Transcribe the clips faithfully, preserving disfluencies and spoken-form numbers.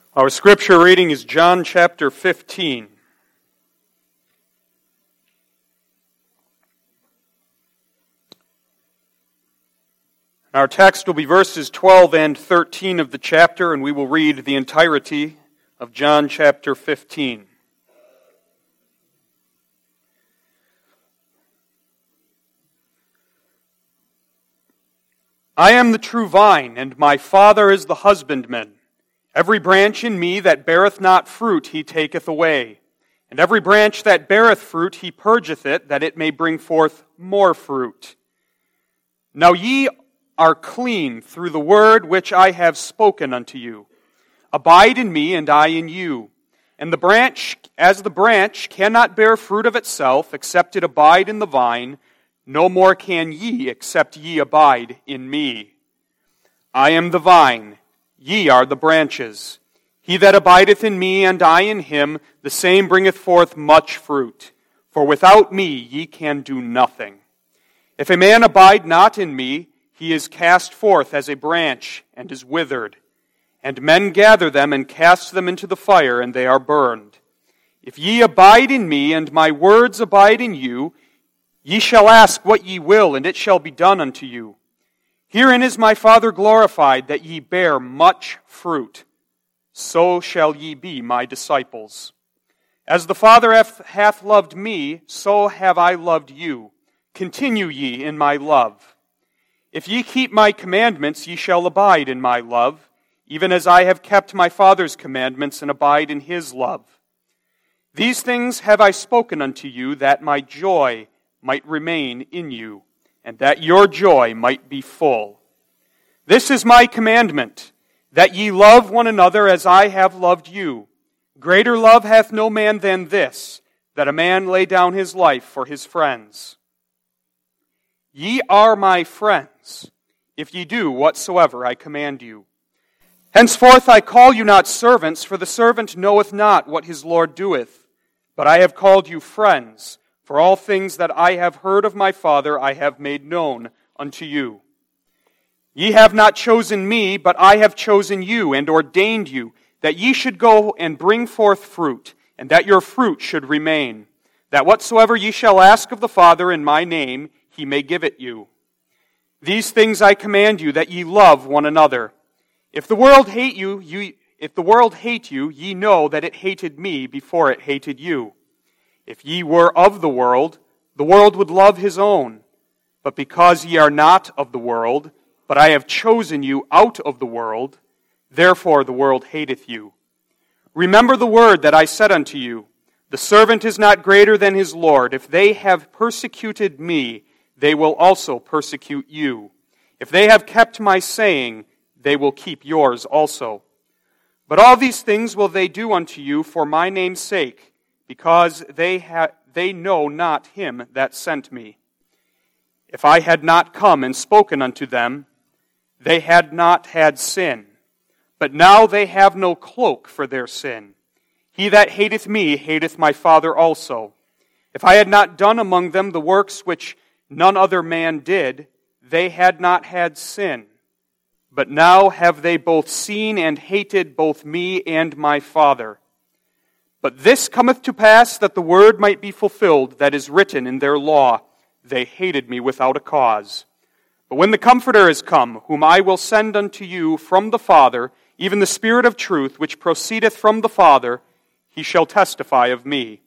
Our scripture reading is John chapter fifteen. Our text will be verses twelve and thirteen of the chapter, and we will read the entirety of John chapter fifteen. I am the true vine, and my Father is the husbandman. Every branch in me that beareth not fruit he taketh away, and every branch that beareth fruit he purgeth it, that it may bring forth more fruit. Now ye are clean through the word which I have spoken unto you. Abide in me, and I in you. And the branch, as the branch cannot bear fruit of itself, except it abide in the vine, no more can ye, except ye abide in me. I am the vine, ye are the branches. He that abideth in me, and I in him, the same bringeth forth much fruit. For without me ye can do nothing. If a man abide not in me, he is cast forth as a branch, and is withered. And men gather them, and cast them into the fire, and they are burned. If ye abide in me, and my words abide in you, ye shall ask what ye will, and it shall be done unto you. Herein is my Father glorified, that ye bear much fruit. So shall ye be my disciples. As the Father hath loved me, so have I loved you. Continue ye in my love. If ye keep my commandments, ye shall abide in my love, even as I have kept my Father's commandments, and abide in his love. These things have I spoken unto you, that my joy might remain in you, and that your joy might be full. This is my commandment, that ye love one another as I have loved you. Greater love hath no man than this, that a man lay down his life for his friends. Ye are my friends, if ye do whatsoever I command you. Henceforth I call you not servants, for the servant knoweth not what his Lord doeth. But I have called you friends, for all things that I have heard of my Father I have made known unto you. Ye have not chosen me, but I have chosen you, and ordained you, that ye should go and bring forth fruit, and that your fruit should remain, that whatsoever ye shall ask of the Father in my name, he may give it you. These things I command you, that ye love one another. If the world hate you, you if the world hate you, ye know that it hated me before it hated you. If ye were of the world, the world would love his own. But because ye are not of the world, but I have chosen you out of the world, therefore the world hateth you. Remember the word that I said unto you, the servant is not greater than his Lord. If they have persecuted me, they will also persecute you. If they have kept my saying, they will keep yours also. But all these things will they do unto you for my name's sake, because they ha- they know not him that sent me. If I had not come and spoken unto them, they had not had sin. But now they have no cloak for their sin. He that hateth me hateth my Father also. If I had not done among them the works which none other man did, they had not had sin. But now have they both seen and hated both me and my Father. But this cometh to pass, that the word might be fulfilled that is written in their law, they hated me without a cause. But when the Comforter is come, whom I will send unto you from the Father, even the Spirit of truth, which proceedeth from the Father, he shall testify of me.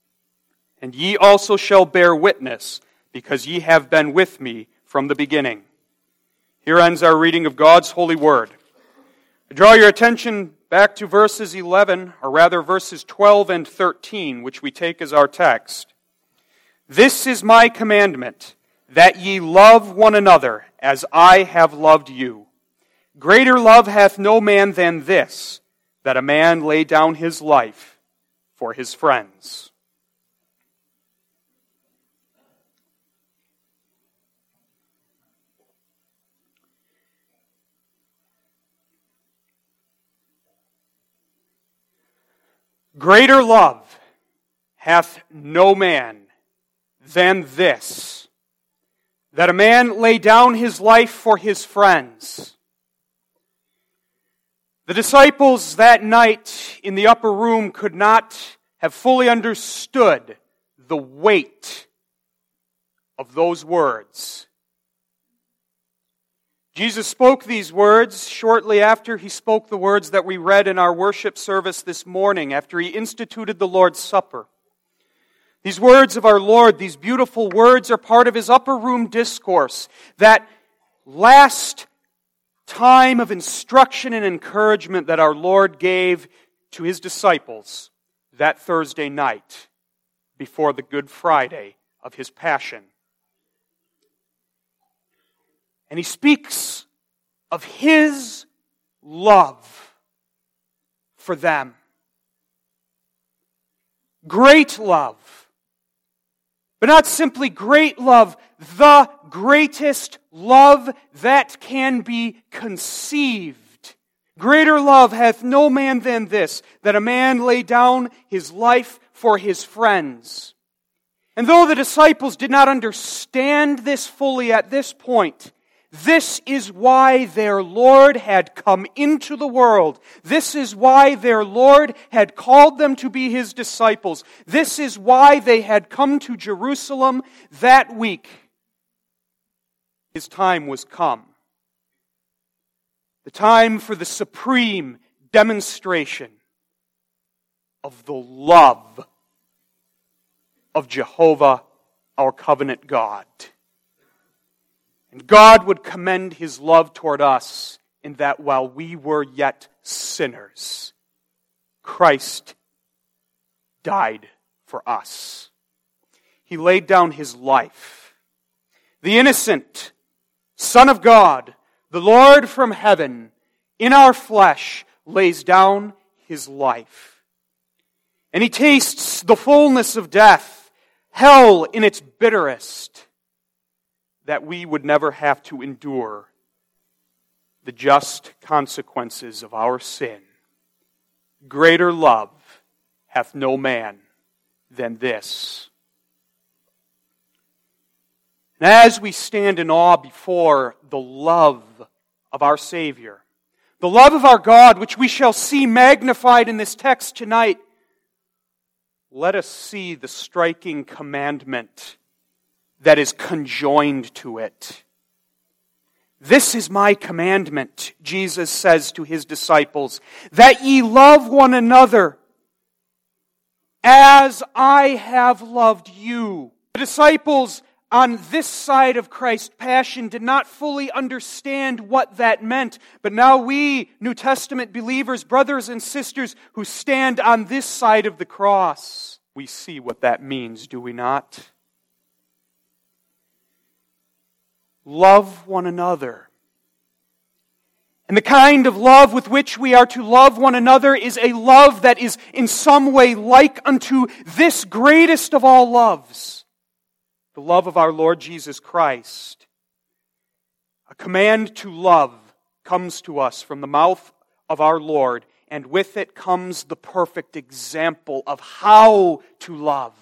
And ye also shall bear witness, because ye have been with me from the beginning. Here ends our reading of God's holy word. I draw your attention back to verses eleven, or rather verses twelve and thirteen, which we take as our text. This is my commandment, that ye love one another as I have loved you. Greater love hath no man than this, that a man lay down his life for his friends. Greater love hath no man than this, that a man lay down his life for his friends. The disciples that night in the upper room could not have fully understood the weight of those words. Jesus spoke these words shortly after he spoke the words that we read in our worship service this morning, after he instituted the Lord's Supper. These words of our Lord, these beautiful words, are part of his upper room discourse, that last time of instruction and encouragement that our Lord gave to his disciples that Thursday night before the Good Friday of his Passion. And he speaks of his love for them. Great love. But not simply great love, the greatest love that can be conceived. Greater love hath no man than this, that a man lay down his life for his friends. And though the disciples did not understand this fully at this point, this is why their Lord had come into the world. This is why their Lord had called them to be his disciples. This is why they had come to Jerusalem that week. His time was come. The time for the supreme demonstration of the love of Jehovah, our covenant God. And God would commend his love toward us in that while we were yet sinners, Christ died for us. He laid down his life. The innocent Son of God, the Lord from heaven, in our flesh, lays down his life. And he tastes the fullness of death, hell in its bitterest, that we would never have to endure the just consequences of our sin. Greater love hath no man than this. And as we stand in awe before the love of our Savior, the love of our God, which we shall see magnified in this text tonight, let us see the striking commandment that is conjoined to it. This is my commandment, Jesus says to his disciples, that ye love one another as I have loved you. The disciples on this side of Christ's passion did not fully understand what that meant, but now we, New Testament believers, brothers and sisters who stand on this side of the cross, we see what that means, do we not? Love one another. And the kind of love with which we are to love one another is a love that is in some way like unto this greatest of all loves, the love of our Lord Jesus Christ. A command to love comes to us from the mouth of our Lord, and with it comes the perfect example of how to love.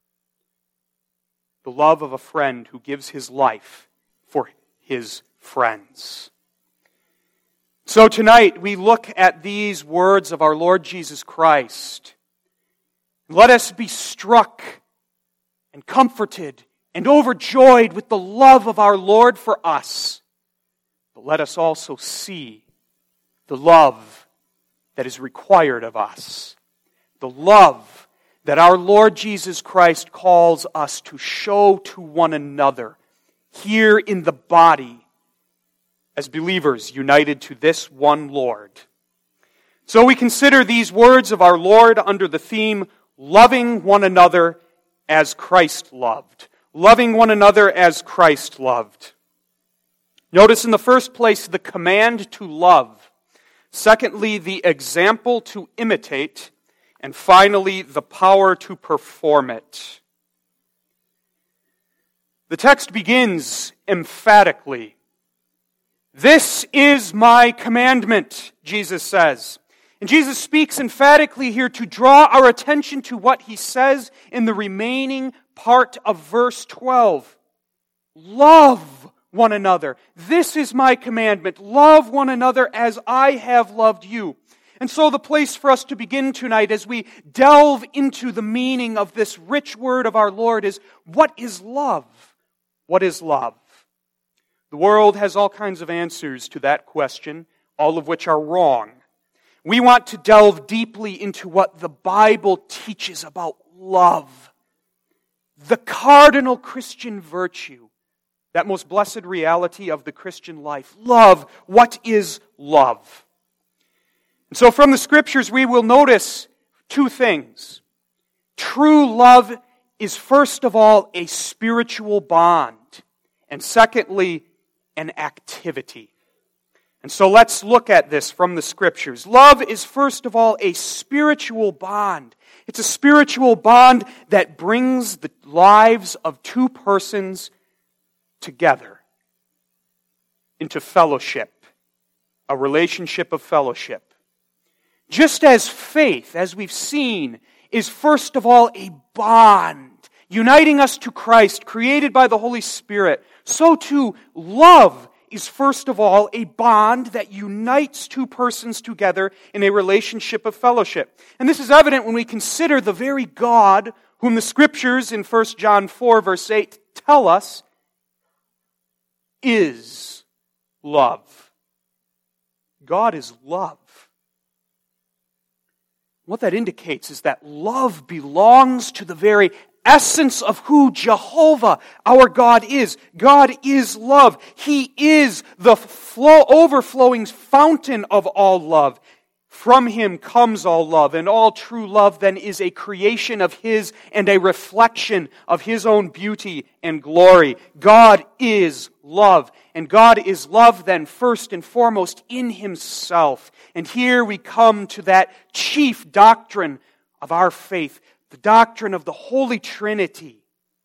The love of a friend who gives his life for his friends. So tonight we look at these words of our Lord Jesus Christ. Let us be struck and comforted and overjoyed with the love of our Lord for us. But let us also see the love that is required of us. The love that our Lord Jesus Christ calls us to show to one another here in the body as believers united to this one Lord. So we consider these words of our Lord under the theme, loving one another as Christ loved. Loving one another as Christ loved. Notice in the first place the command to love. Secondly, the example to imitate. And finally, the power to perform it. The text begins emphatically. This is my commandment, Jesus says. And Jesus speaks emphatically here to draw our attention to what he says in the remaining part of verse twelve. Love one another. This is my commandment. Love one another as I have loved you. And so the place for us to begin tonight as we delve into the meaning of this rich word of our Lord is, what is love? What is love? The world has all kinds of answers to that question, all of which are wrong. We want to delve deeply into what the Bible teaches about love, the cardinal Christian virtue, that most blessed reality of the Christian life. Love. What is love? And so from the Scriptures we will notice two things. True love is first of all a spiritual bond, and secondly, an activity. And so let's look at this from the Scriptures. Love is first of all a spiritual bond. It's a spiritual bond that brings the lives of two persons together into fellowship, a relationship of fellowship. Just as faith, as we've seen, is first of all a bond, uniting us to Christ, created by the Holy Spirit, so too love is first of all a bond that unites two persons together in a relationship of fellowship. And this is evident when we consider the very God whom the Scriptures in First John four verse eight tell us is love. God is love. What that indicates is that love belongs to the very essence of who Jehovah, our God, is. God is love. He is the flow, overflowing fountain of all love. From Him comes all love, and all true love then is a creation of His and a reflection of His own beauty and glory. God is love, and God is love then first and foremost in Himself. And here we come to that chief doctrine of our faith, the doctrine of the Holy Trinity.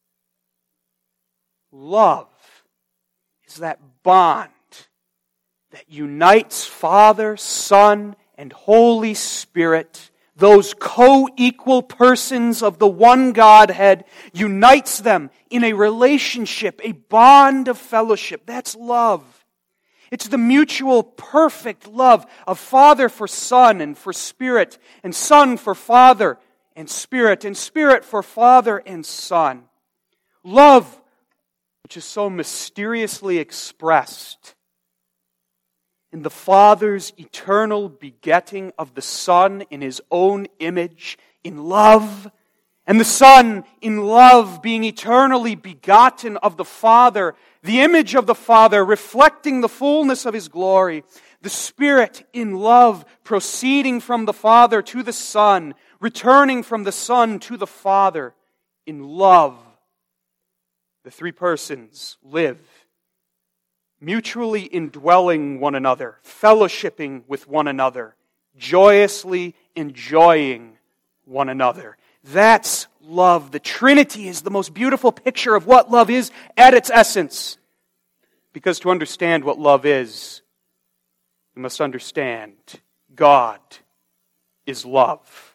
Love is that bond that unites Father, Son, and Holy Spirit, those co-equal persons of the one Godhead, unites them in a relationship, a bond of fellowship. That's love. It's the mutual, perfect love of Father for Son and for Spirit, and Son for Father and Spirit, and Spirit for Father and Son. Love, which is so mysteriously expressed in the Father's eternal begetting of the Son in His own image, in love, and the Son in love being eternally begotten of the Father, the image of the Father reflecting the fullness of His glory, the Spirit in love proceeding from the Father to the Son, returning from the Son to the Father in love. The three persons live mutually indwelling one another, fellowshipping with one another, joyously enjoying one another. That's love. The Trinity is the most beautiful picture of what love is at its essence. Because to understand what love is, we must understand God is love.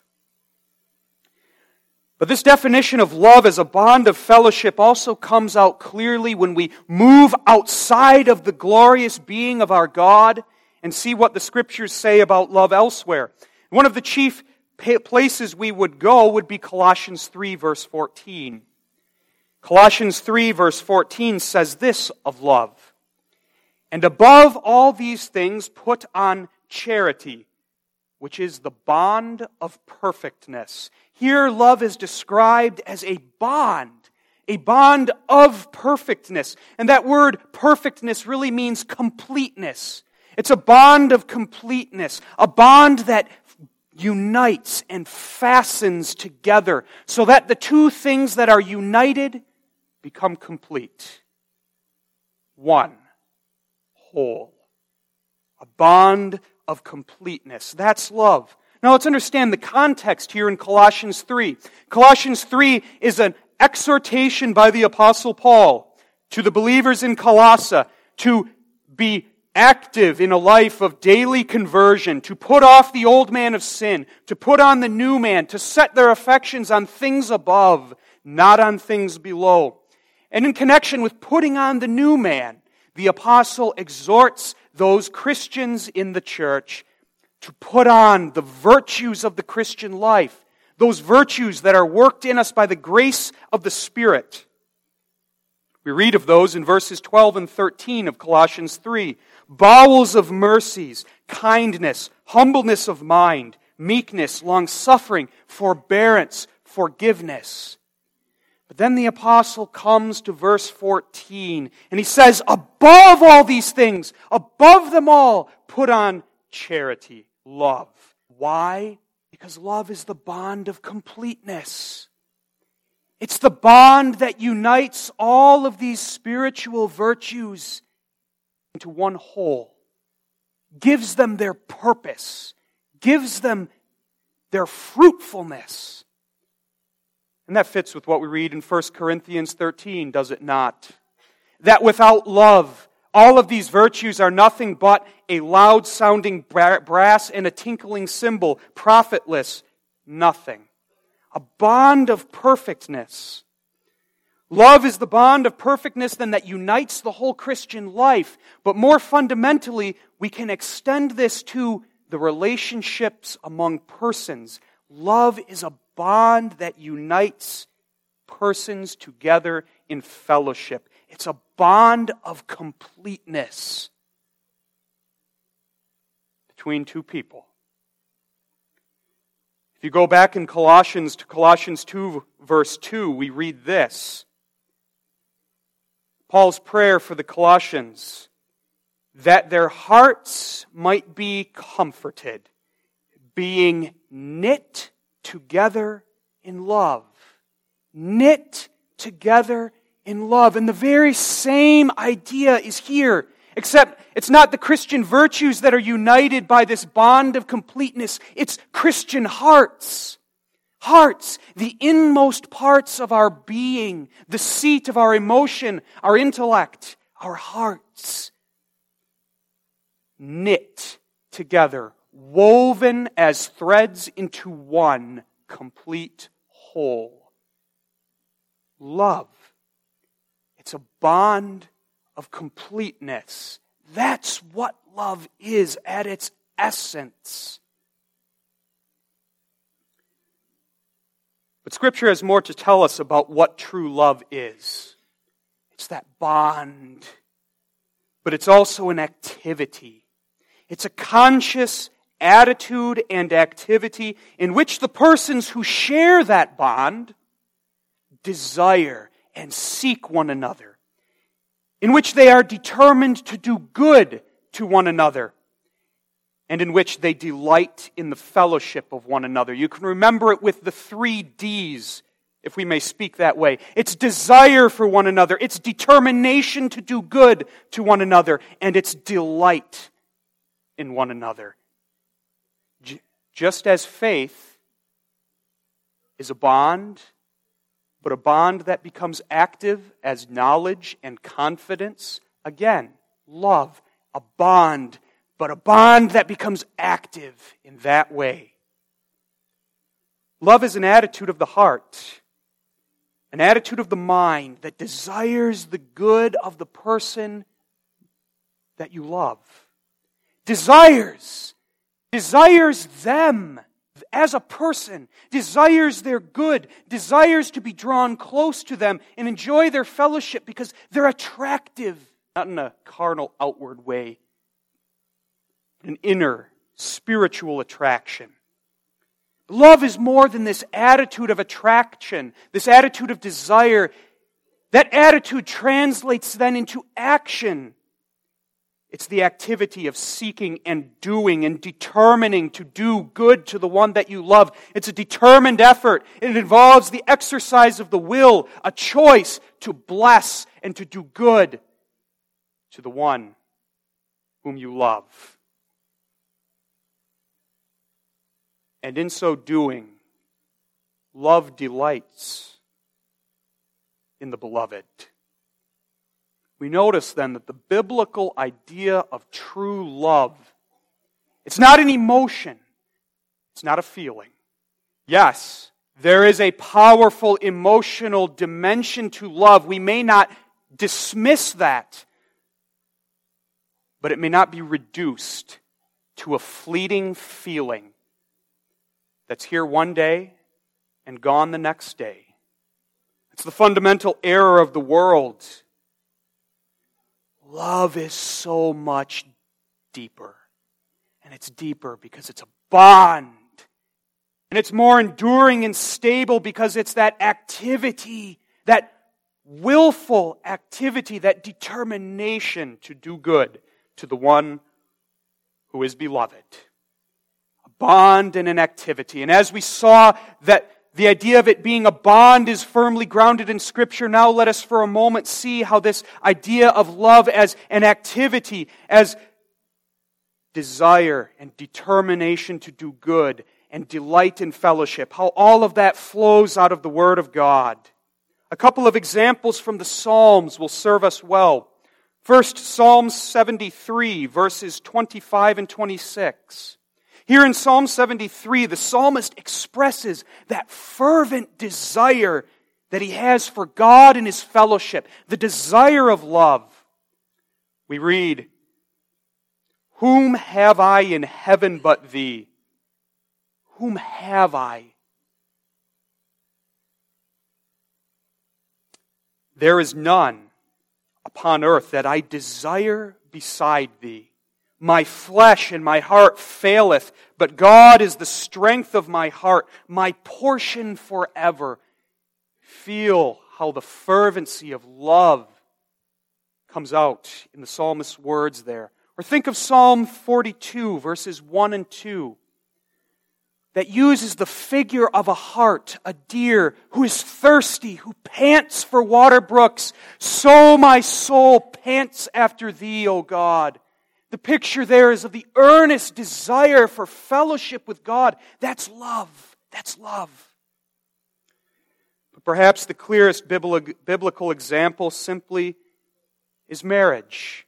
But this definition of love as a bond of fellowship also comes out clearly when we move outside of the glorious being of our God and see what the Scriptures say about love elsewhere. One of the chief places we would go would be Colossians three, verse fourteen. Colossians three, verse fourteen says this of love: "And above all these things put on charity, which is the bond of perfectness." Here, love is described as a bond, a bond of perfectness. And that word perfectness really means completeness. It's a bond of completeness, a bond that unites and fastens together so that the two things that are united become complete. One, whole. A bond of completeness. That's love. Now let's understand the context here in Colossians three. Colossians three is an exhortation by the Apostle Paul to the believers in Colossae to be active in a life of daily conversion, to put off the old man of sin, to put on the new man, to set their affections on things above, not on things below. And in connection with putting on the new man, the apostle exhorts those Christians in the church to put on the virtues of the Christian life, those virtues that are worked in us by the grace of the Spirit. We read of those in verses twelve and thirteen of Colossians three. Bowels of mercies, kindness, humbleness of mind, meekness, long-suffering, forbearance, forgiveness. But then the apostle comes to verse fourteen, and he says, above all these things, above them all, put on charity, love. Why? Because love is the bond of completeness. It's the bond that unites all of these spiritual virtues into one whole, gives them their purpose, gives them their fruitfulness. And that fits with what we read in First Corinthians thirteen, does it not? That without love, all of these virtues are nothing but a loud-sounding brass and a tinkling cymbal, profitless, nothing. A bond of perfectness. Love is the bond of perfectness then that unites the whole Christian life. But more fundamentally, we can extend this to the relationships among persons. Love is a bond that unites persons together in fellowship. It's a bond of completeness between two people. If you go back in Colossians to Colossians two, verse two, we read this. Paul's prayer for the Colossians, that their hearts might be comforted, being knit together in love. Knit together in love. And the very same idea is here, except it's not the Christian virtues that are united by this bond of completeness. It's Christian hearts. Hearts, the inmost parts of our being, the seat of our emotion, our intellect, our hearts. Knit together, woven as threads into one complete whole. Love. It's a bond of completeness. That's what love is at its essence. But Scripture has more to tell us about what true love is. It's that bond, but it's also an activity. It's a conscious attitude and activity in which the persons who share that bond desire and seek one another, in which they are determined to do good to one another, and in which they delight in the fellowship of one another. You can remember it with the three D's, if we may speak that way. It's desire for one another, it's determination to do good to one another, and it's delight in one another. J- just as faith is a bond, but a bond that becomes active as knowledge and confidence, again, love, a bond, but a bond that becomes active in that way. Love is an attitude of the heart, an attitude of the mind that desires the good of the person that you love. Desires, desires them as a person, desires their good, desires to be drawn close to them and enjoy their fellowship because they're attractive, not in a carnal outward way, an inner spiritual attraction. Love is more than this attitude of attraction, this attitude of desire. That attitude translates then into action. It's the activity of seeking and doing and determining to do good to the one that you love. It's a determined effort. It involves the exercise of the will, a choice to bless and to do good to the one whom you love. And in so doing, love delights in the beloved. We notice then that the biblical idea of true love, it's not an emotion, it's not a feeling. Yes, there is a powerful emotional dimension to love. We may not dismiss that. but it may not be reduced to a fleeting feeling that's here one day and gone the next day. It's the fundamental error of the world. Love is so much deeper. And it's deeper because it's a bond. And it's more enduring and stable because it's that activity, that willful activity, that determination to do good to the one who is beloved. A bond and an activity. And as we saw that the idea of it being a bond is firmly grounded in Scripture, now let us for a moment see how this idea of love as an activity, as desire and determination to do good and delight in fellowship, how all of that flows out of the Word of God. A couple of examples from the Psalms will serve us well. First, Psalm seventy-three, verses twenty-five and twenty-six. Here in Psalm seventy-three, the psalmist expresses that fervent desire that he has for God and His fellowship, the desire of love. We read, "Whom have I in heaven but Thee?" Whom have I? There is none upon earth that I desire beside Thee. My flesh and my heart faileth, but God is the strength of my heart, my portion forever. Feel how the fervency of love comes out in the psalmist's words there. Or think of Psalm forty-two, verses one and two, that uses the figure of a hart, a deer, who is thirsty, who pants for water brooks. So my soul pants after Thee, O God. The picture there is of the earnest desire for fellowship with God. That's love. That's love. But perhaps the clearest biblical example simply is marriage.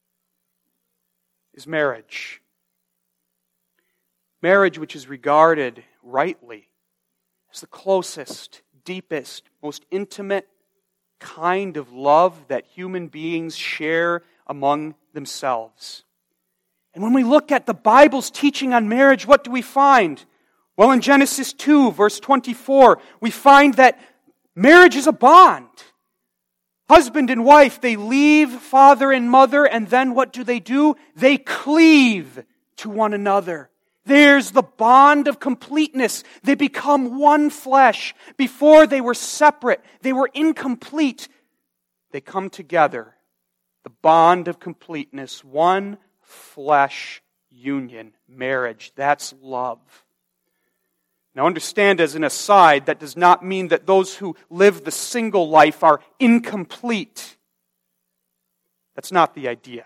Is marriage. Marriage which is regarded rightly as the closest, deepest, most intimate kind of love that human beings share among themselves. And when we look at the Bible's teaching on marriage, what do we find? Well, in Genesis two, verse twenty-four, we find that marriage is a bond. Husband and wife, they leave father and mother, and then what do they do? They cleave to one another. There's the bond of completeness. They become one flesh. Before they were separate, they were incomplete. They come together. The bond of completeness, one flesh union, marriage. That's love. Now understand, as an aside, that does not mean that those who live the single life are incomplete. That's not the idea.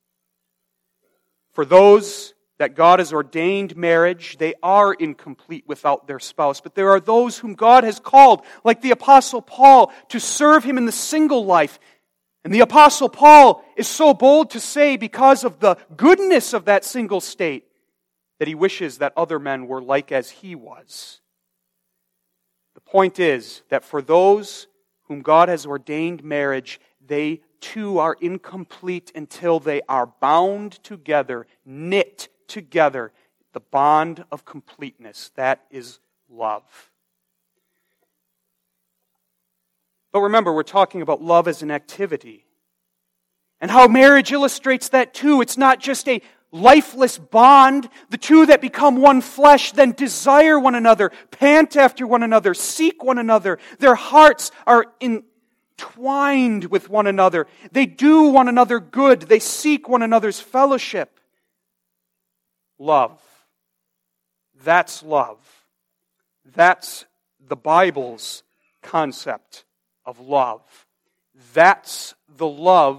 For those that God has ordained marriage, they are incomplete without their spouse. But there are those whom God has called, like the Apostle Paul, to serve Him in the single life. And the Apostle Paul is so bold to say, because of the goodness of that single state, that he wishes that other men were like as he was. The point is that for those whom God has ordained marriage, they too are incomplete until they are bound together, knit together, the bond of completeness. That is love. But remember, we're talking about love as an activity. And how marriage illustrates that too. It's not just a lifeless bond. The two that become one flesh then desire one another, pant after one another, seek one another. Their hearts are entwined with one another. They do one another good. They seek one another's fellowship. Love. That's love. That's the Bible's concept of love. That's the love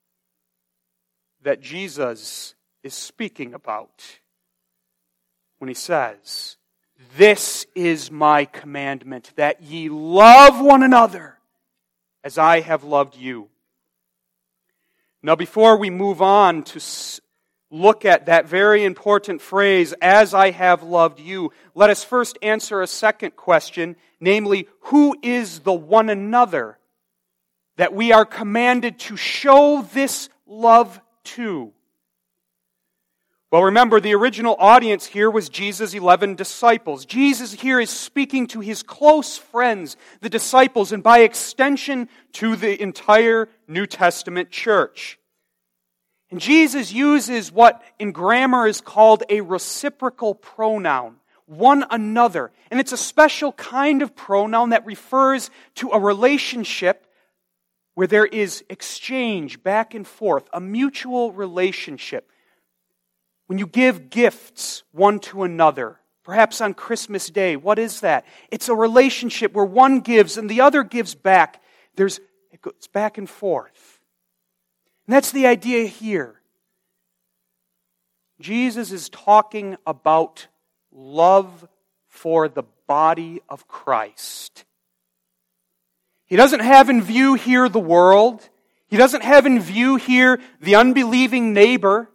that Jesus is speaking about when He says, "This is my commandment, that ye love one another as I have loved you." Now, before we move on to look at that very important phrase, "as I have loved you," let us first answer a second question, namely, who is the one another that we are commanded to show this love to? Well, remember, the original audience here was Jesus' eleven disciples. Jesus here is speaking to his close friends, the disciples, and by extension to the entire New Testament church. And Jesus uses what in grammar is called a reciprocal pronoun, one another. And it's a special kind of pronoun that refers to a relationship where there is exchange back and forth, a mutual relationship. When you give gifts one to another, perhaps on Christmas Day, what is that? It's a relationship where one gives and the other gives back. There's, it goes back and forth. And that's the idea here. Jesus is talking about love for the body of Christ. He doesn't have in view here the world. He doesn't have in view here the unbelieving neighbor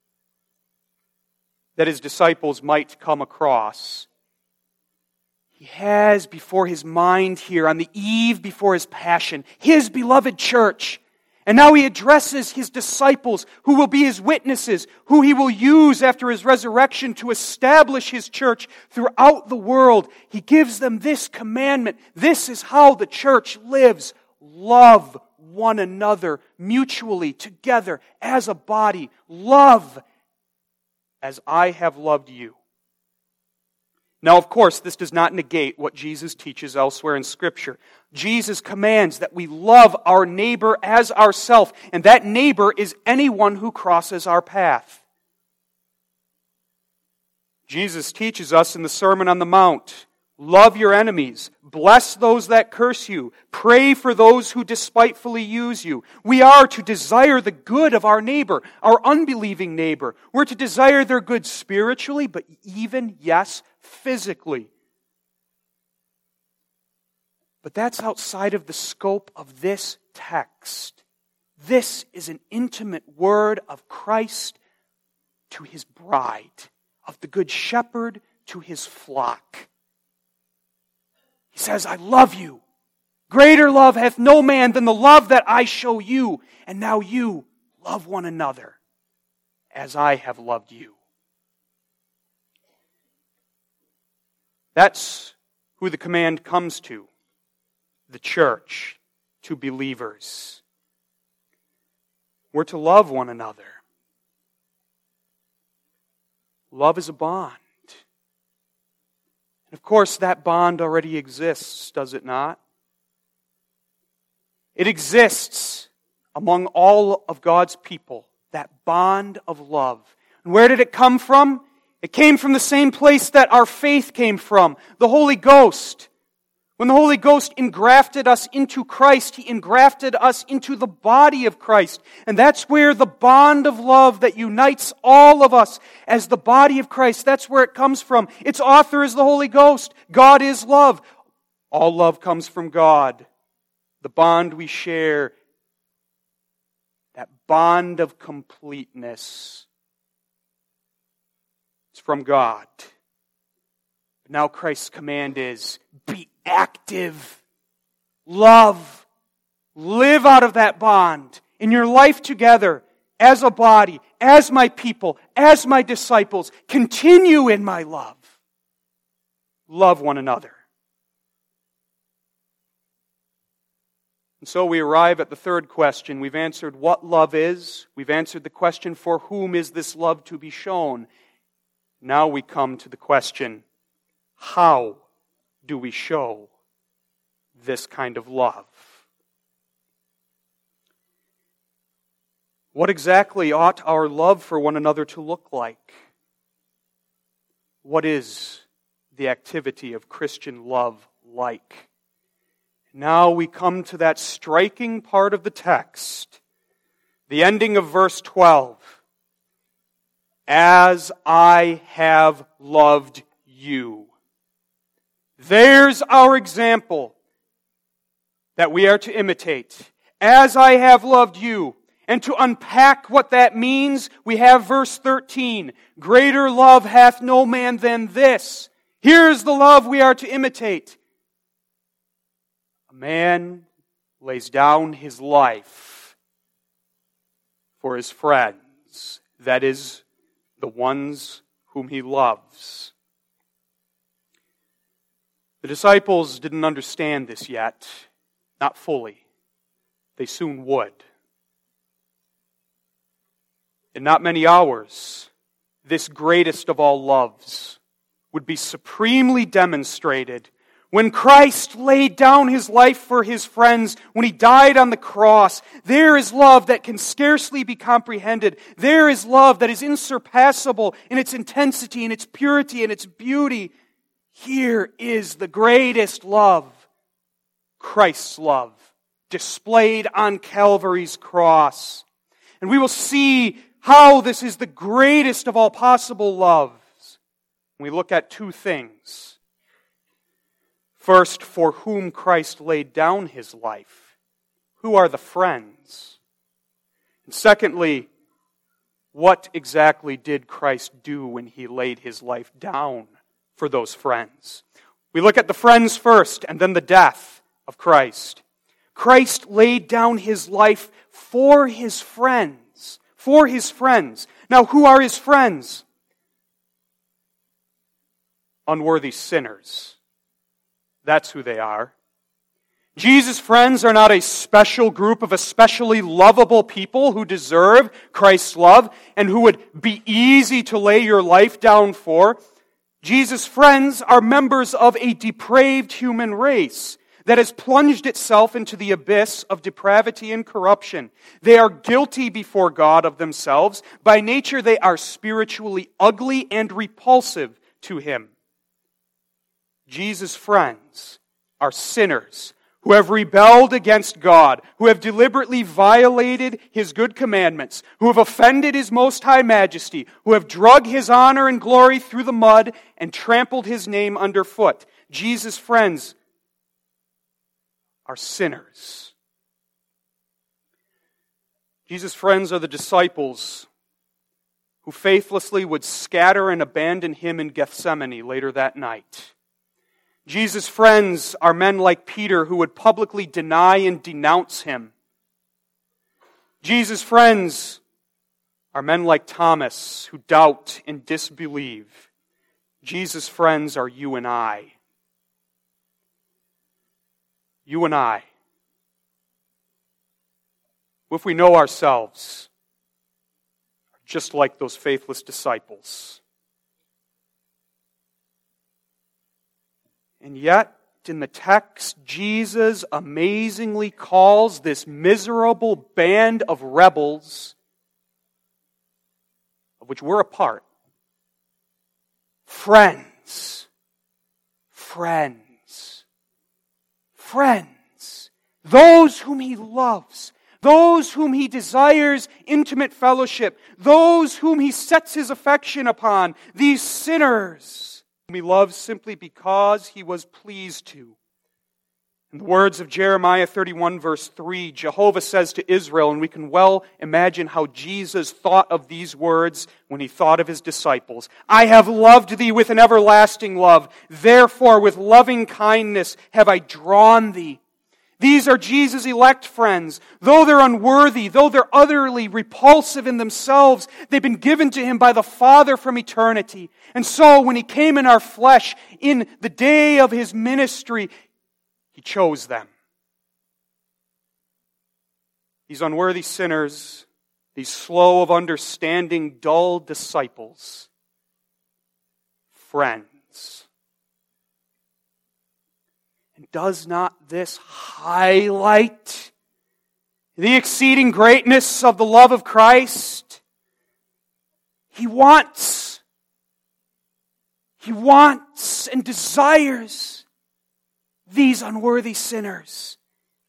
that his disciples might come across. He has before his mind here, on the eve before his passion, his beloved church. And now he addresses his disciples, who will be his witnesses, who he will use after his resurrection to establish his church throughout the world. He gives them this commandment. This is how the church lives. Love one another mutually, together, as a body. Love as I have loved you. Now, of course, this does not negate what Jesus teaches elsewhere in Scripture. Jesus commands that we love our neighbor as ourselves, and that neighbor is anyone who crosses our path. Jesus teaches us in the Sermon on the Mount, love your enemies, bless those that curse you, pray for those who despitefully use you. We are to desire the good of our neighbor, our unbelieving neighbor. We're to desire their good spiritually, but even, yes, physically. But that's outside of the scope of this text. This is an intimate word of Christ to his bride, of the good shepherd to his flock. He says, I love you. Greater love hath no man than the love that I show you. And now you love one another as I have loved you. That's who the command comes to. The church, to believers. We're to love one another. Love is a bond. And of course, that bond already exists, does it not? It exists among all of God's people, that bond of love. And where did it come from? It came from the same place that our faith came from, the Holy Ghost. When the Holy Ghost engrafted us into Christ, He engrafted us into the body of Christ. And that's where the bond of love that unites all of us as the body of Christ, that's where it comes from. Its author is the Holy Ghost. God is love. All love comes from God. The bond we share, that bond of completeness, it's from God. Now Christ's command is, be active. Love. Live out of that bond in your life together as a body, as my people, as my disciples. Continue in my love. Love one another. And so we arrive at the third question. We've answered what love is. We've answered the question, for whom is this love to be shown? Now we come to the question, how do we show this kind of love? What exactly ought our love for one another to look like? What is the activity of Christian love like? Now we come to that striking part of the text, the ending of verse twelve. As I have loved you. There's our example that we are to imitate. As I have loved you. And to unpack what that means, we have verse thirteen. Greater love hath no man than this. Here's the love we are to imitate. A man lays down his life for his friends. That is the ones whom he loves. The disciples didn't understand this yet, not fully. They soon would. In not many hours, this greatest of all loves would be supremely demonstrated when Christ laid down his life for his friends, when he died on the cross. There is love that can scarcely be comprehended. There is love that is insurpassable in its intensity, in its purity, in its beauty. Here is the greatest love, Christ's love, displayed on Calvary's cross. And we will see how this is the greatest of all possible loves. We look at two things. First, for whom Christ laid down his life. Who are the friends? And secondly, what exactly did Christ do when he laid his life down for those friends? We look at the friends first, and then the death of Christ. Christ laid down his life for his friends. For his friends. Now, who are his friends? Unworthy sinners. That's who they are. Jesus' friends are not a special group of especially lovable people who deserve Christ's love and who would be easy to lay your life down for. Jesus' friends are members of a depraved human race that has plunged itself into the abyss of depravity and corruption. They are guilty before God of themselves. By nature, they are spiritually ugly and repulsive to him. Jesus' friends are sinners who have rebelled against God, who have deliberately violated his good commandments, who have offended his most high majesty, who have drug his honor and glory through the mud and trampled his name underfoot. Jesus' friends are sinners. Jesus' friends are the disciples who faithlessly would scatter and abandon him in Gethsemane later that night. Jesus' friends are men like Peter who would publicly deny and denounce him. Jesus' friends are men like Thomas who doubt and disbelieve. Jesus' friends are you and I. You and I. If we know ourselves, are just like those faithless disciples. And yet, in the text, Jesus amazingly calls this miserable band of rebels, of which we're a part, friends. Friends. Friends. Those whom he loves. Those whom he desires intimate fellowship. Those whom he sets his affection upon. These sinners whom he loves simply because he was pleased to. In the words of Jeremiah thirty-one verse three, Jehovah says to Israel, and we can well imagine how Jesus thought of these words when he thought of his disciples. I have loved thee with an everlasting love. Therefore with loving kindness have I drawn thee. These are Jesus' elect friends. Though they're unworthy, though they're utterly repulsive in themselves, they've been given to him by the Father from eternity. And so when he came in our flesh, in the day of his ministry, he chose them. These unworthy sinners, these slow of understanding, dull disciples, friends. And does not this highlight the exceeding greatness of the love of Christ? He wants, He wants and desires these unworthy sinners.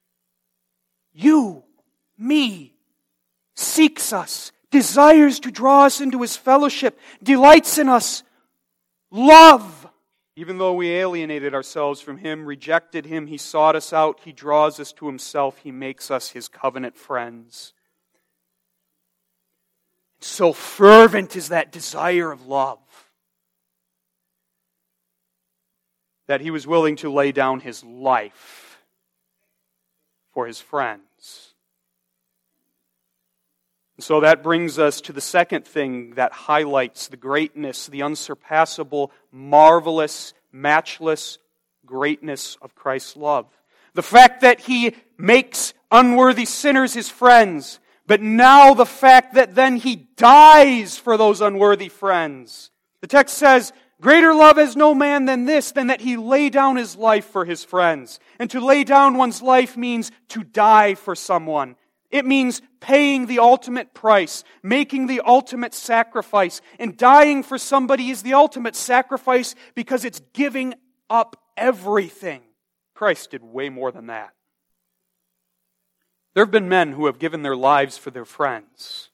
You, me, seeks us, desires to draw us into his fellowship, delights in us, love. Even though we alienated ourselves from him, rejected him, he sought us out, he draws us to himself, he makes us his covenant friends. So fervent is that desire of love that he was willing to lay down his life for his friends. So that brings us to the second thing that highlights the greatness, the unsurpassable, marvelous, matchless greatness of Christ's love. The fact that He makes unworthy sinners His friends, but now the fact that then He dies for those unworthy friends. The text says, greater love has no man than this, than that He lay down His life for His friends. And to lay down one's life means to die for someone. It means paying the ultimate price, making the ultimate sacrifice. And dying for somebody is the ultimate sacrifice because it's giving up everything. Christ did way more than that. There have been men who have given their lives for their friends.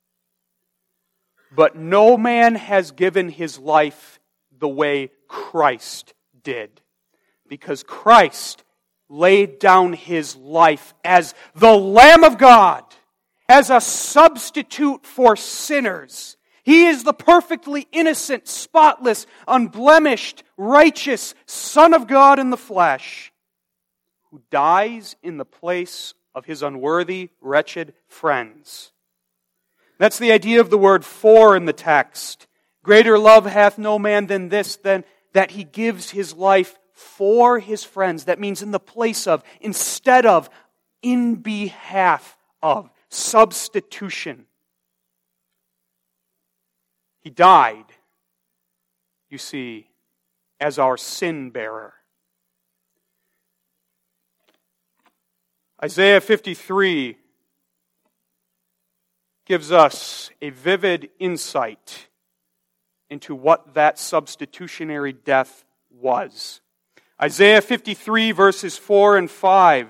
But no man has given his life the way Christ did. Because Christ laid down His life as the Lamb of God, as a substitute for sinners. He is the perfectly innocent, spotless, unblemished, righteous Son of God in the flesh, who dies in the place of His unworthy, wretched friends. That's the idea of the word for in the text. Greater love hath no man than this, than that He gives His life for His friends. That means in the place of, instead of, in behalf of. Substitution. He died, you see, as our sin bearer. Isaiah fifty-three gives us a vivid insight into what that substitutionary death was. Isaiah fifty-three, verses four and five.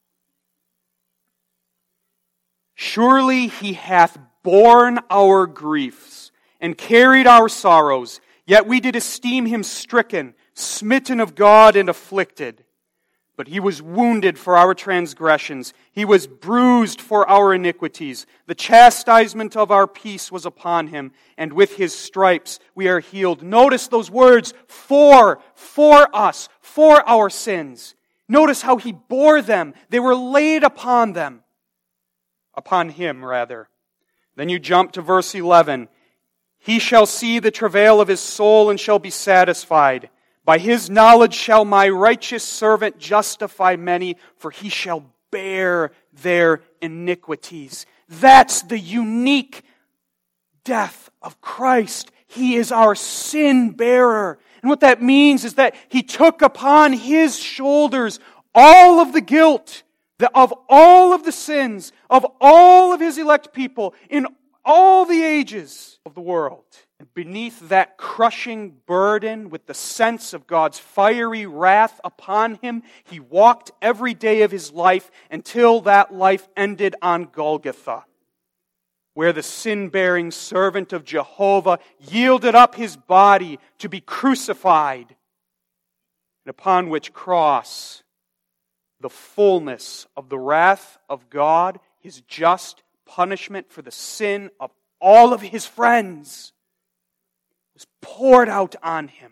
Surely He hath borne our griefs and carried our sorrows, yet we did esteem Him stricken, smitten of God, and afflicted. But He was wounded for our transgressions. He was bruised for our iniquities. The chastisement of our peace was upon Him, and with His stripes we are healed. Notice those words, for, for us, for our sins. Notice how He bore them. They were laid upon them. Upon Him, rather. Then you jump to verse eleven. He shall see the travail of His soul and shall be satisfied. By His knowledge shall my righteous servant justify many, for he shall bear their iniquities. That's the unique death of Christ. He is our sin bearer. And what that means is that He took upon His shoulders all of the guilt of all of the sins of all of His elect people in all the ages of the world. And beneath that crushing burden, with the sense of God's fiery wrath upon Him, He walked every day of His life until that life ended on Golgotha, where the sin-bearing servant of Jehovah yielded up His body to be crucified, and upon which cross the fullness of the wrath of God, His just punishment for the sin of all of His friends, was poured out on Him.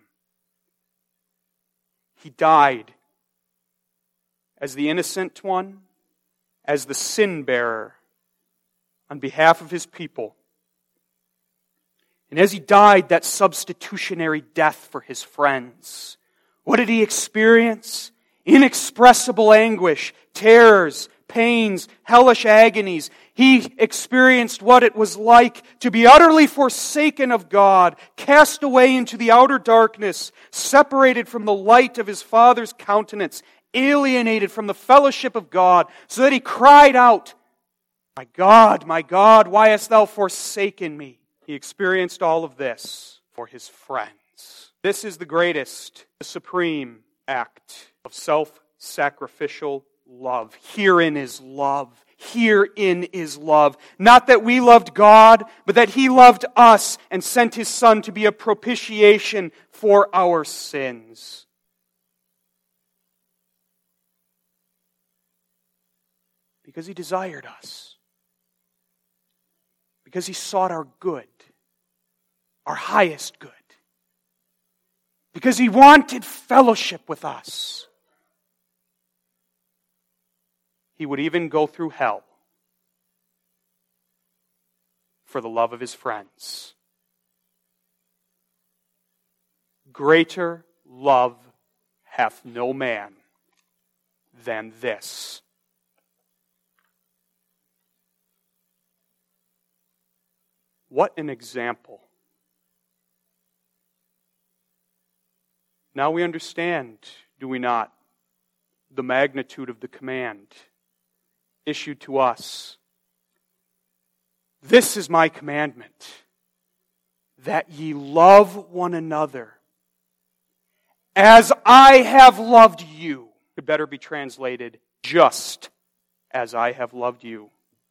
He died as the innocent one, as the sin bearer on behalf of His people. And as He died that substitutionary death for His friends, what did He experience? Inexpressible anguish, terrors, pains, hellish agonies. He experienced what it was like to be utterly forsaken of God, cast away into the outer darkness, separated from the light of His Father's countenance, alienated from the fellowship of God, so that He cried out, "My God, my God, why hast Thou forsaken me?" He experienced all of this for His friends. This is the greatest, the supreme act of self-sacrificial love. Herein is love. Herein is love. Not that we loved God, but that He loved us and sent His Son to be a propitiation for our sins. Because He desired us. Because He sought our good, our highest good. Because He wanted fellowship with us. He would even go through hell for the love of his friends. Greater love hath no man than this. What an example. Now we understand, do we not, the magnitude of the command issued to us. This is my commandment, that ye love one another as I have loved you. Could better be translated, just as I have loved you.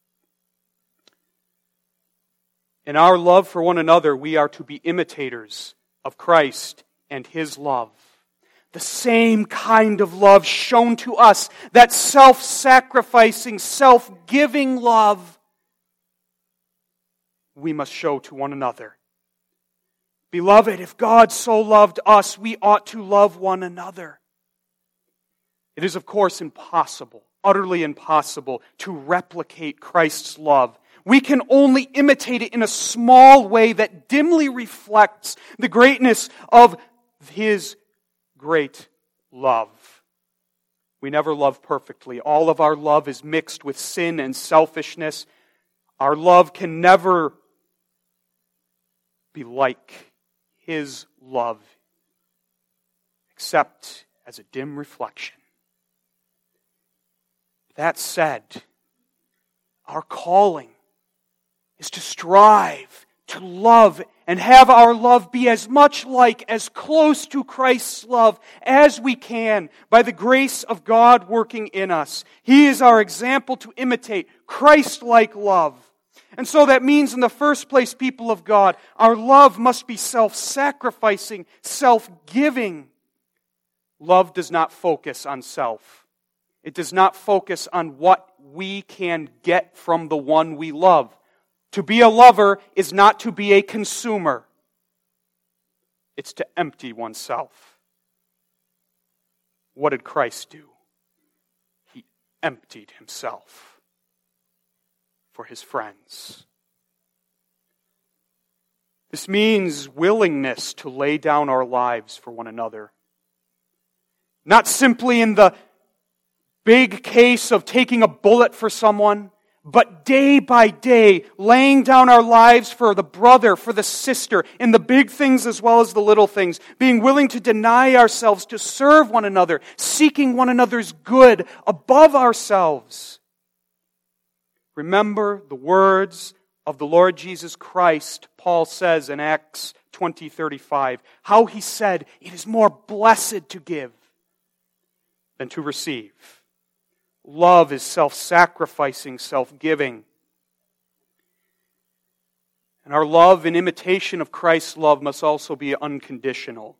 In our love for one another, we are to be imitators of Christ and His love. The same kind of love shown to us, that self-sacrificing, self-giving love, we must show to one another. Beloved, if God so loved us, we ought to love one another. It is, of course, impossible, utterly impossible, to replicate Christ's love. We can only imitate it in a small way that dimly reflects the greatness of His great love. We never love perfectly. All of our love is mixed with sin and selfishness. Our love can never be like His love, except as a dim reflection. That said, our calling is to strive, to love, and have our love be as much like, as close to Christ's love as we can by the grace of God working in us. He is our example to imitate Christ-like love. And so that means, in the first place, people of God, our love must be self-sacrificing, self-giving. Love does not focus on self. It does not focus on what we can get from the one we love. To be a lover is not to be a consumer. It's to empty oneself. What did Christ do? He emptied Himself for His friends. This means willingness to lay down our lives for one another. Not simply in the big case of taking a bullet for someone, but day by day, laying down our lives for the brother, for the sister, in the big things as well as the little things, being willing to deny ourselves to serve one another, seeking one another's good above ourselves. Remember the words of the Lord Jesus Christ, Paul says in Acts twenty thirty-five, how He said, "It is more blessed to give than to receive." Love is self-sacrificing, self-giving. And our love in imitation of Christ's love must also be unconditional.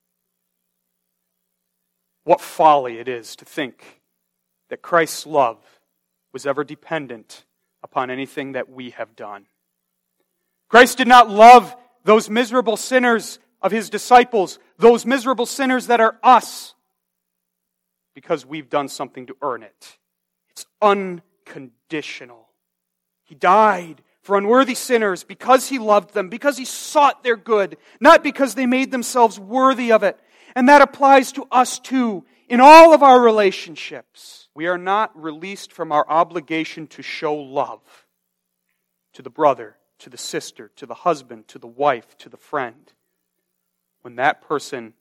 What folly it is to think that Christ's love was ever dependent upon anything that we have done. Christ did not love those miserable sinners of His disciples, those miserable sinners that are us, because we've done something to earn it. It's unconditional. He died for unworthy sinners because He loved them, because He sought their good, not because they made themselves worthy of it. And that applies to us too, in all of our relationships. We are not released from our obligation to show love to the brother, to the sister, to the husband, to the wife, to the friend, when that person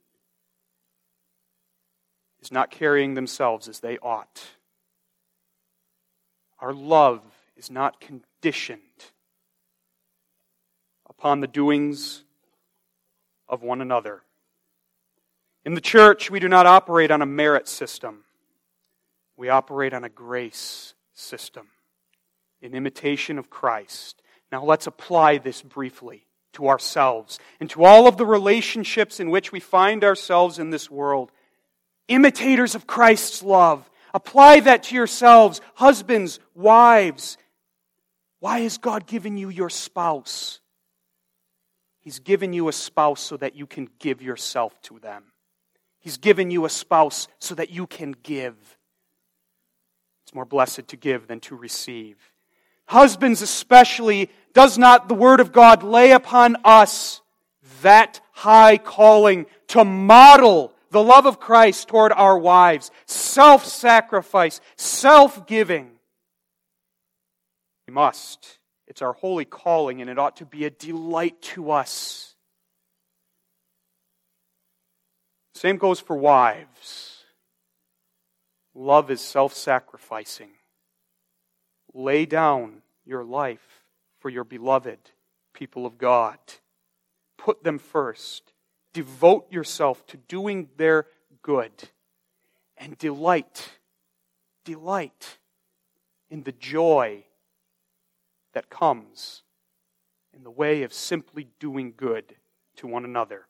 is not carrying themselves as they ought. Our love is not conditioned upon the doings of one another. In the church, we do not operate on a merit system. We operate on a grace system, in imitation of Christ. Now let's apply this briefly to ourselves and to all of the relationships in which we find ourselves in this world. Imitators of Christ's love. Apply that to yourselves, husbands, wives. Why has God given you your spouse? He's given you a spouse so that you can give yourself to them. He's given you a spouse so that you can give. It's more blessed to give than to receive. Husbands especially, does not the Word of God lay upon us that high calling to model the love of Christ toward our wives, self-sacrifice, self-giving? We must. It's our holy calling, and it ought to be a delight to us. Same goes for wives. Love is self-sacrificing. Lay down your life for your beloved people of God. Put them first. Devote yourself to doing their good. And delight, delight in the joy that comes in the way of simply doing good to one another.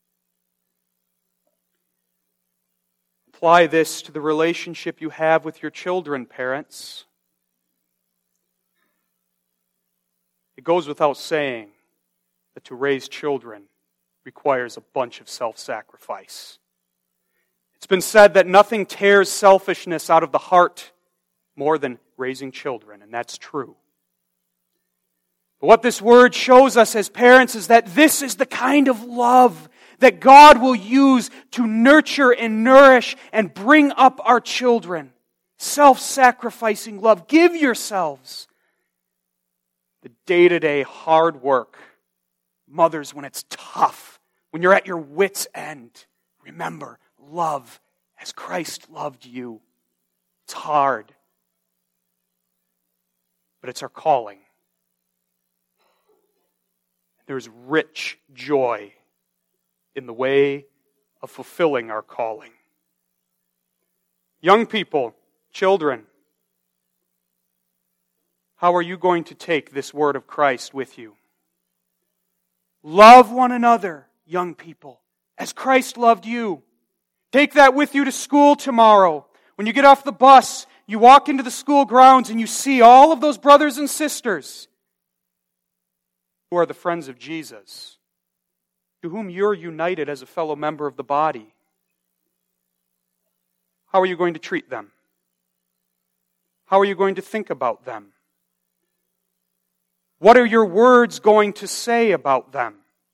Apply this to the relationship you have with your children, parents. It goes without saying that to raise children requires a bunch of self-sacrifice. It's been said that nothing tears selfishness out of the heart more than raising children, and that's true. But what this word shows us as parents is that this is the kind of love that God will use to nurture and nourish and bring up our children. Self-sacrificing love. Give yourselves the day-to-day hard work. Mothers, when it's tough, when you're at your wit's end, remember, love as Christ loved you. It's hard, but it's our calling. There's rich joy in the way of fulfilling our calling. Young people, children, how are you going to take this word of Christ with you? Love one another, young people, as Christ loved you. Take that with you to school tomorrow. When you get off the bus, you walk into the school grounds and you see all of those brothers and sisters who are the friends of Jesus, to whom you're united as a fellow member of the body. How are you going to treat them? How are you going to think about them? What are your words going to say about them?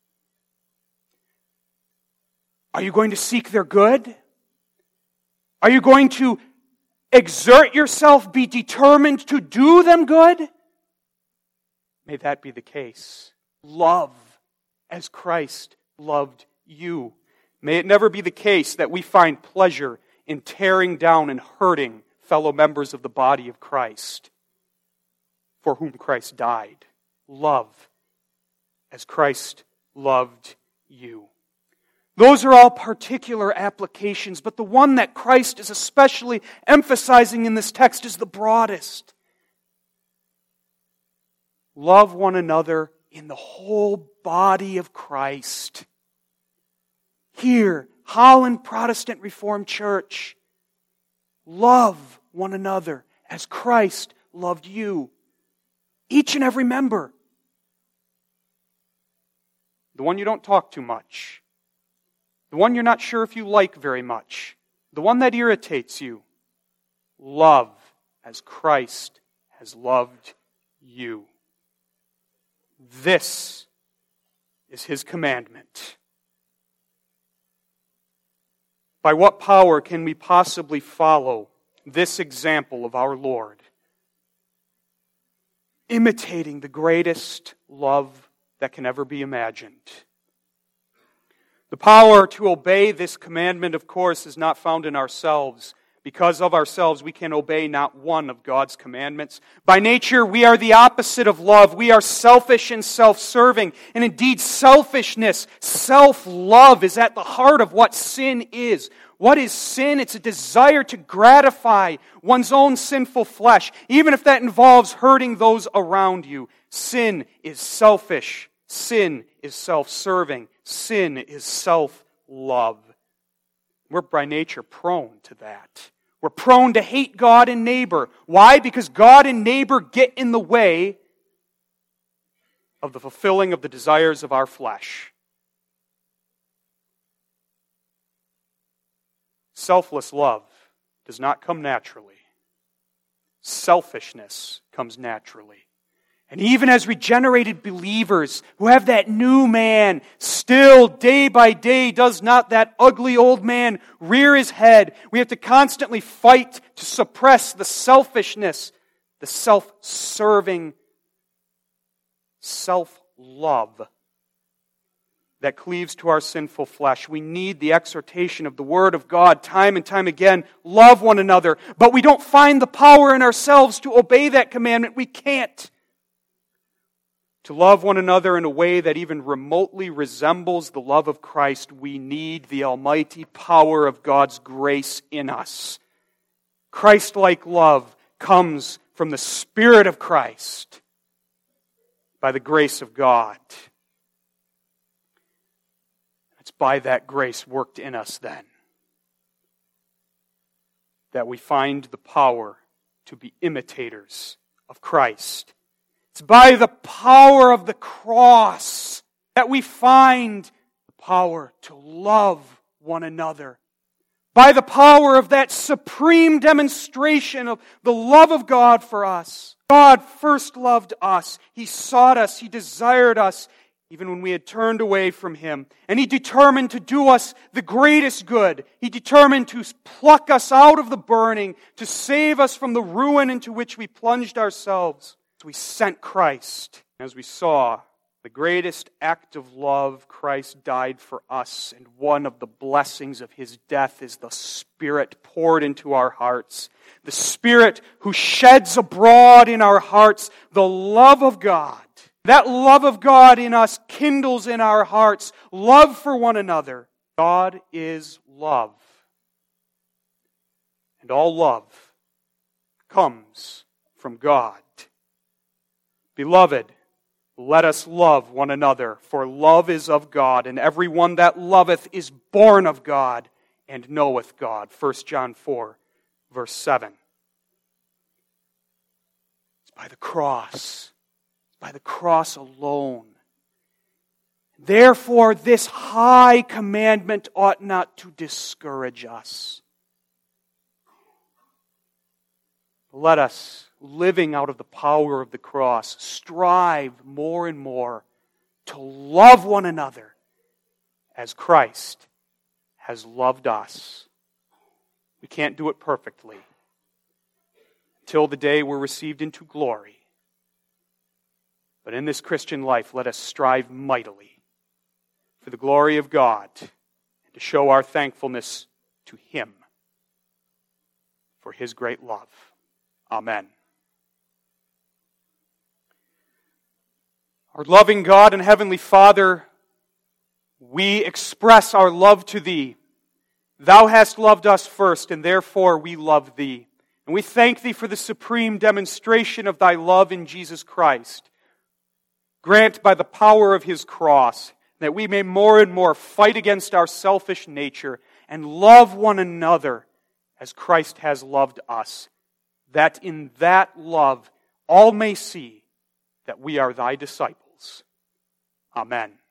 Are you going to seek their good? Are you going to exert yourself, be determined to do them good? May that be the case. Love as Christ loved you. May it never be the case that we find pleasure in tearing down and hurting fellow members of the body of Christ, for whom Christ died. Love as Christ loved you. Those are all particular applications, but the one that Christ is especially emphasizing in this text is the broadest. Love one another in the whole body of Christ. Here, Holland Protestant Reformed Church, love one another as Christ loved you. Each and every member. The one you don't talk too much. The one you're not sure if you like very much. The one that irritates you. Love as Christ has loved you. This is His commandment. By what power can we possibly follow this example of our Lord? Imitating the greatest love that can ever be imagined. The power to obey this commandment, of course, is not found in ourselves. Because of ourselves, we can obey not one of God's commandments. By nature, we are the opposite of love. We are selfish and self-serving. And indeed, selfishness, self-love is at the heart of what sin is. What is sin? It's a desire to gratify one's own sinful flesh, even if that involves hurting those around you. Sin is selfish. Sin is self-serving. Sin is self-love. We're by nature prone to that. We're prone to hate God and neighbor. Why? Because God and neighbor get in the way of the fulfilling of the desires of our flesh. Selfless love does not come naturally. selfishness comes naturally. And even as regenerated believers who have that new man, still day by day does not that ugly old man rear his head. We have to constantly fight to suppress the selfishness, the self-serving, self-love that cleaves to our sinful flesh. We need the exhortation of the Word of God time and time again. Love one another. But we don't find the power in ourselves to obey that commandment. We can't. To love one another in a way that even remotely resembles the love of Christ, we need the almighty power of God's grace in us. Christ-like love comes from the Spirit of Christ by the grace of God. It's by that grace worked in us then that we find the power to be imitators of Christ. It's by the power of the cross that we find the power to love one another. By the power of that supreme demonstration of the love of God for us. God first loved us. He sought us. He desired us even when we had turned away from Him. And He determined to do us the greatest good. He determined to pluck us out of the burning, to save us from the ruin into which we plunged ourselves. So we sent Christ. As we saw, the greatest act of love, Christ died for us. And one of the blessings of His death is the Spirit poured into our hearts. The Spirit who sheds abroad in our hearts the love of God. That love of God in us kindles in our hearts love for one another. God is love. And all love comes from God. Beloved, let us love one another, for love is of God, and every one that loveth is born of God and knoweth God. First John four, verse seven. It's by the cross. By the cross alone. Therefore, this high commandment ought not to discourage us. Let us, living out of the power of the cross, strive more and more to love one another as Christ has loved us. We can't do it perfectly until the day we're received into glory. But in this Christian life, let us strive mightily for the glory of God and to show our thankfulness to Him for His great love. Amen. Our loving God and Heavenly Father, we express our love to Thee. Thou hast loved us first, and therefore we love Thee. And we thank Thee for the supreme demonstration of Thy love in Jesus Christ. Grant by the power of His cross that we may more and more fight against our selfish nature and love one another as Christ has loved us, that in that love all may see that we are Thy disciples. Amen.